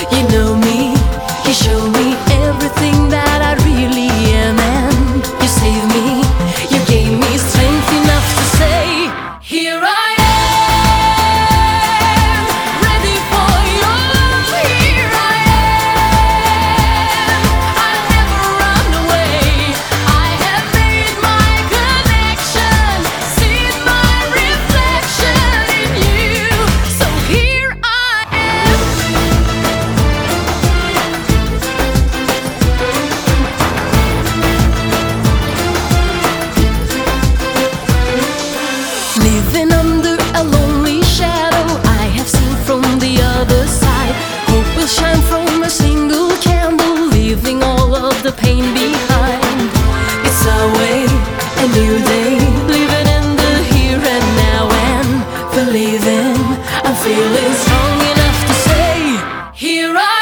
You know me, you show me everything that I really am, and you save me, you gave me strength enough to say, here I am, ready for you, here I am, I'll never run away, I have made my connection, seen my reflection in you, so here I am. Living under a lonely shadow, I have seen from the other side. Hope will shine from a single candle, leaving all of the pain behind. It's our way, a new day, living in the here and now, and believing I'm feeling strong enough to say, here I